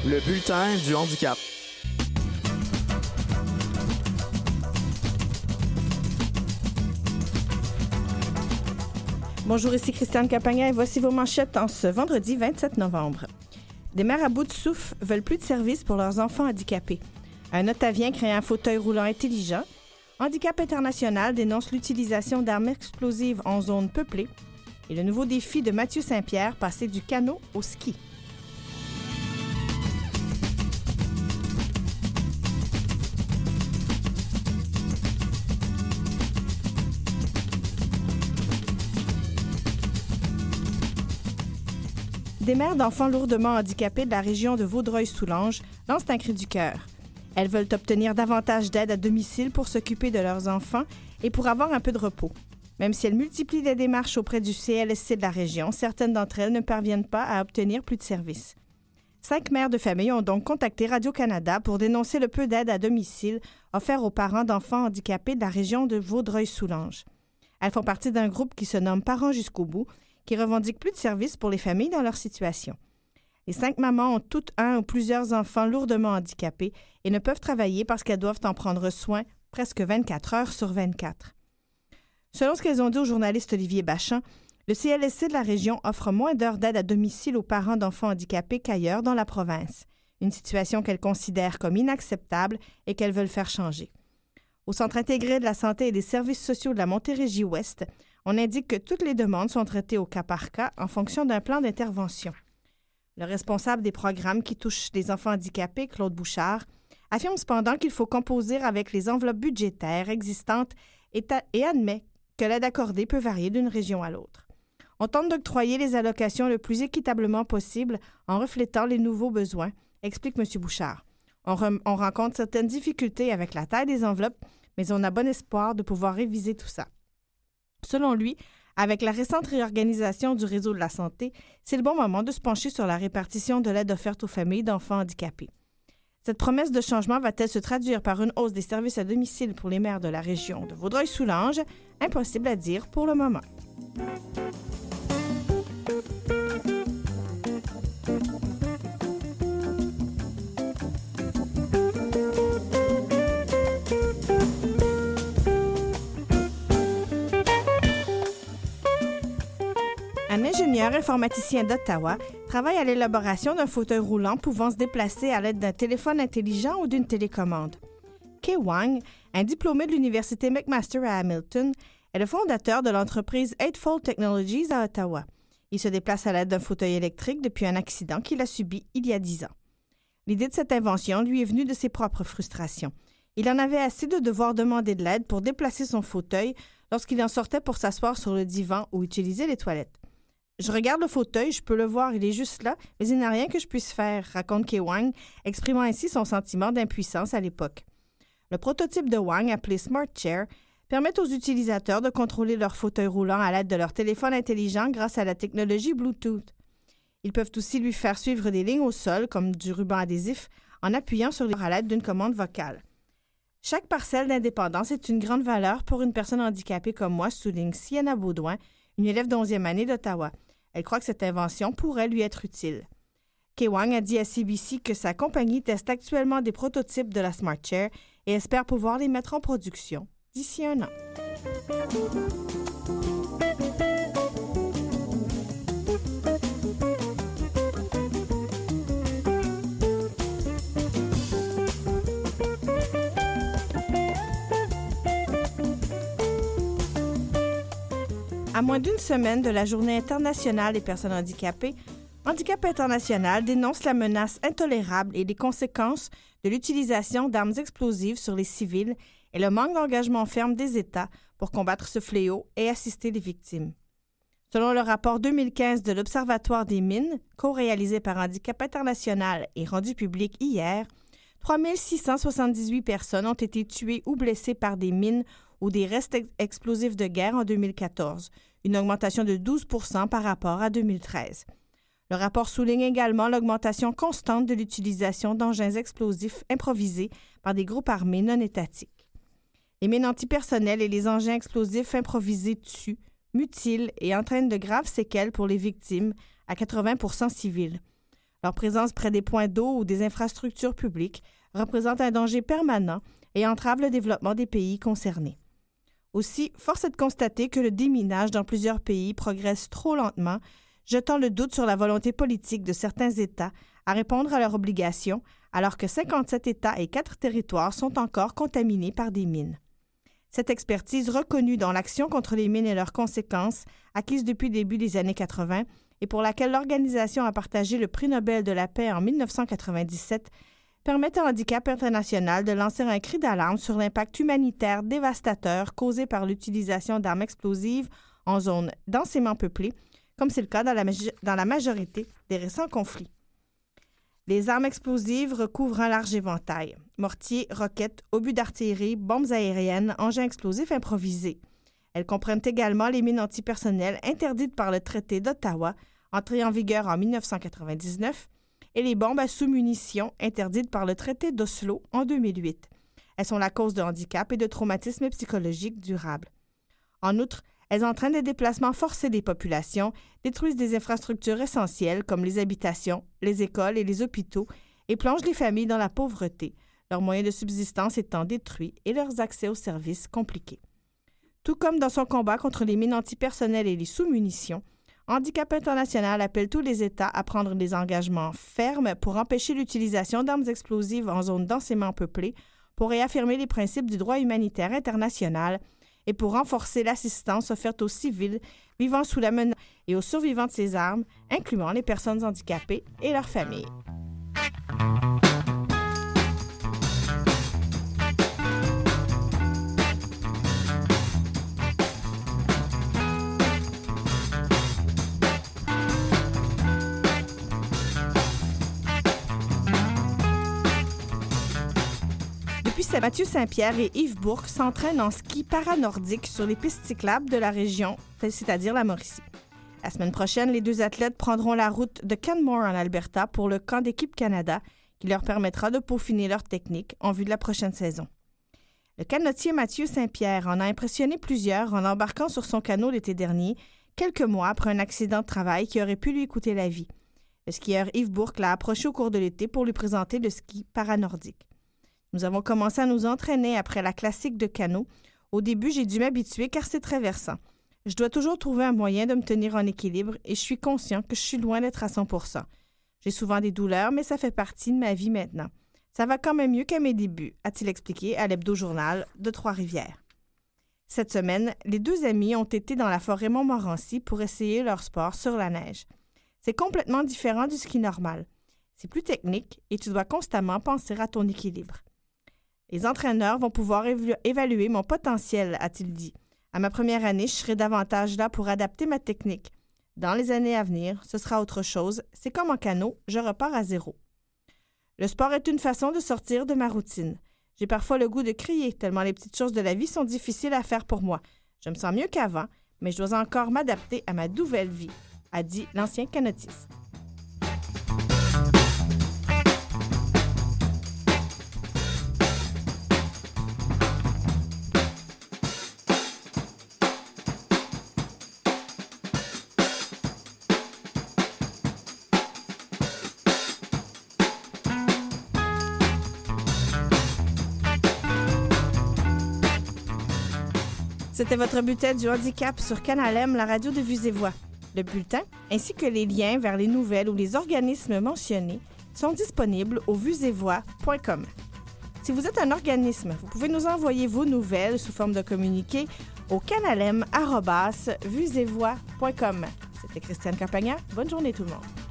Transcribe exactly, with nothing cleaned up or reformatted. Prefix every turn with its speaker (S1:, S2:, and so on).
S1: Le bulletin du handicap.
S2: Bonjour, ici Christiane Capagna et voici vos manchettes en ce vendredi vingt-sept novembre. Des mères à bout de souffle veulent plus de services pour leurs enfants handicapés. Un Ottavien crée un fauteuil roulant intelligent. Handicap International dénonce l'utilisation d'armes explosives en zone peuplée. Et le nouveau défi de Mathieu Saint-Pierre, passer du canot au ski. Des mères d'enfants lourdement handicapés de la région de Vaudreuil-Soulanges lancent un cri du cœur. Elles veulent obtenir davantage d'aide à domicile pour s'occuper de leurs enfants et pour avoir un peu de repos. Même si elles multiplient les démarches auprès du C L S C de la région, certaines d'entre elles ne parviennent pas à obtenir plus de services. Cinq mères de famille ont donc contacté Radio-Canada pour dénoncer le peu d'aide à domicile offert aux parents d'enfants handicapés de la région de Vaudreuil-Soulanges. Elles font partie d'un groupe qui se nomme Parents jusqu'au bout, qui revendiquent plus de services pour les familles dans leur situation. Les cinq mamans ont toutes un ou plusieurs enfants lourdement handicapés et ne peuvent travailler parce qu'elles doivent en prendre soin presque vingt-quatre heures sur vingt-quatre. Selon ce qu'elles ont dit au journaliste Olivier Bachand, le C L S C de la région offre moins d'heures d'aide à domicile aux parents d'enfants handicapés qu'ailleurs dans la province, une situation qu'elles considèrent comme inacceptable et qu'elles veulent faire changer. Au Centre intégré de la santé et des services sociaux de la Montérégie-Ouest, on indique que toutes les demandes sont traitées au cas par cas en fonction d'un plan d'intervention. Le responsable des programmes qui touchent les enfants handicapés, Claude Bouchard, affirme cependant qu'il faut composer avec les enveloppes budgétaires existantes et, ta- et admet que l'aide accordée peut varier d'une région à l'autre. On tente d'octroyer les allocations le plus équitablement possible en reflétant les nouveaux besoins, explique M. Bouchard. On, rem- on rencontre certaines difficultés avec la taille des enveloppes, mais on a bon espoir de pouvoir réviser tout ça. Selon lui, avec la récente réorganisation du réseau de la santé, c'est le bon moment de se pencher sur la répartition de l'aide offerte aux familles d'enfants handicapés. Cette promesse de changement va-t-elle se traduire par une hausse des services à domicile pour les mères de la région de Vaudreuil-Soulanges? Impossible à dire pour le moment. Un ingénieur informaticien d'Ottawa travaille à l'élaboration d'un fauteuil roulant pouvant se déplacer à l'aide d'un téléphone intelligent ou d'une télécommande. Kay Wang, un diplômé de l'Université McMaster à Hamilton, est le fondateur de l'entreprise Eightfold Technologies à Ottawa. Il se déplace à l'aide d'un fauteuil électrique depuis un accident qu'il a subi il y a dix ans. L'idée de cette invention lui est venue de ses propres frustrations. Il en avait assez de devoir demander de l'aide pour déplacer son fauteuil lorsqu'il en sortait pour s'asseoir sur le divan ou utiliser les toilettes. Je regarde le fauteuil, je peux le voir, il est juste là, mais il n'y a rien que je puisse faire, raconte Kay Wang, exprimant ainsi son sentiment d'impuissance à l'époque. Le prototype de Wang, appelé Smart Chair, permet aux utilisateurs de contrôler leur fauteuil roulant à l'aide de leur téléphone intelligent grâce à la technologie Bluetooth. Ils peuvent aussi lui faire suivre des lignes au sol, comme du ruban adhésif, en appuyant sur les à l'aide d'une commande vocale. Chaque parcelle d'indépendance est une grande valeur pour une personne handicapée comme moi, souligne Sienna Baudouin, une élève d'onzième année d'Ottawa. Elle croit que cette invention pourrait lui être utile. Kay Wang a dit à C B C que sa compagnie teste actuellement des prototypes de la Smart Chair et espère pouvoir les mettre en production d'ici un an. À moins d'une semaine de la Journée internationale des personnes handicapées, Handicap International dénonce la menace intolérable et les conséquences de l'utilisation d'armes explosives sur les civils et le manque d'engagement ferme des États pour combattre ce fléau et assister les victimes. Selon le rapport deux mille quinze de l'Observatoire des mines, co-réalisé par Handicap International et rendu public hier, trois mille six cent soixante-dix-huit personnes ont été tuées ou blessées par des mines ou des restes ex- explosifs de guerre en deux mille quatorze, une augmentation de douze pour cent par rapport à deux mille treize. Le rapport souligne également l'augmentation constante de l'utilisation d'engins explosifs improvisés par des groupes armés non étatiques. Les mines antipersonnelles et les engins explosifs improvisés tuent, mutilent et entraînent de graves séquelles pour les victimes, à quatre-vingts pour cent civiles. Leur présence près des points d'eau ou des infrastructures publiques représente un danger permanent et entrave le développement des pays concernés. Aussi, force est de constater que le déminage dans plusieurs pays progresse trop lentement, jetant le doute sur la volonté politique de certains États à répondre à leurs obligations, alors que cinquante-sept États et quatre territoires sont encore contaminés par des mines. Cette expertise reconnue dans l'action contre les mines et leurs conséquences, acquise depuis le début des années quatre-vingt, et pour laquelle l'organisation a partagé le prix Nobel de la paix en mille neuf cent quatre-vingt-dix-sept, permet à Handicap International de lancer un cri d'alarme sur l'impact humanitaire dévastateur causé par l'utilisation d'armes explosives en zones densément peuplées, comme c'est le cas dans la, ma- dans la majorité des récents conflits. Les armes explosives recouvrent un large éventail. Mortiers, roquettes, obus d'artillerie, bombes aériennes, engins explosifs improvisés. Elles comprennent également les mines antipersonnelles interdites par le traité d'Ottawa, entré en vigueur en mille neuf cent quatre-vingt-dix-neuf, et les bombes à sous-munitions interdites par le traité d'Oslo en deux mille huit. Elles sont la cause de handicap et de traumatismes psychologiques durables. En outre, elles entraînent des déplacements forcés des populations, détruisent des infrastructures essentielles comme les habitations, les écoles et les hôpitaux et plongent les familles dans la pauvreté, leurs moyens de subsistance étant détruits et leurs accès aux services compliqués. Tout comme dans son combat contre les mines antipersonnelles et les sous-munitions, Handicap International appelle tous les États à prendre des engagements fermes pour empêcher l'utilisation d'armes explosives en zones densément peuplées, pour réaffirmer les principes du droit humanitaire international et pour renforcer l'assistance offerte aux civils vivant sous la menace et aux survivants de ces armes, incluant les personnes handicapées et leurs familles. Mathieu Saint-Pierre et Yves Bourque s'entraînent en ski paranordique sur les pistes cyclables de la région, c'est-à-dire la Mauricie. La semaine prochaine, les deux athlètes prendront la route de Canmore en Alberta pour le camp d'équipe Canada, qui leur permettra de peaufiner leur technique en vue de la prochaine saison. Le canotier Mathieu Saint-Pierre en a impressionné plusieurs en embarquant sur son canot l'été dernier, quelques mois après un accident de travail qui aurait pu lui coûter la vie. Le skieur Yves Bourque l'a approché au cours de l'été pour lui présenter le ski paranordique. Nous avons commencé à nous entraîner après la classique de canot. Au début, j'ai dû m'habituer car c'est très versant. Je dois toujours trouver un moyen de me tenir en équilibre et je suis conscient que je suis loin d'être à cent pour cent. J'ai souvent des douleurs, mais ça fait partie de ma vie maintenant. Ça va quand même mieux qu'à mes débuts, a-t-il expliqué à l'Hebdo-Journal de Trois-Rivières. Cette semaine, les deux amis ont été dans la forêt Montmorency pour essayer leur sport sur la neige. C'est complètement différent du ski normal. C'est plus technique et tu dois constamment penser à ton équilibre. Les entraîneurs vont pouvoir év- évaluer mon potentiel, a-t-il dit. À ma première année, je serai davantage là pour adapter ma technique. Dans les années à venir, ce sera autre chose. C'est comme en canot, je repars à zéro. Le sport est une façon de sortir de ma routine. J'ai parfois le goût de crier, tellement les petites choses de la vie sont difficiles à faire pour moi. Je me sens mieux qu'avant, mais je dois encore m'adapter à ma nouvelle vie, a dit l'ancien canotiste. C'était votre bulletin du handicap sur Canal M, la radio de Vues et Voix. Le bulletin, ainsi que les liens vers les nouvelles ou les organismes mentionnés, sont disponibles au vues et voix point com. Si vous êtes un organisme, vous pouvez nous envoyer vos nouvelles sous forme de communiqué au canalem arobase vues et voix point com. C'était Christiane Campagna. Bonne journée tout le monde.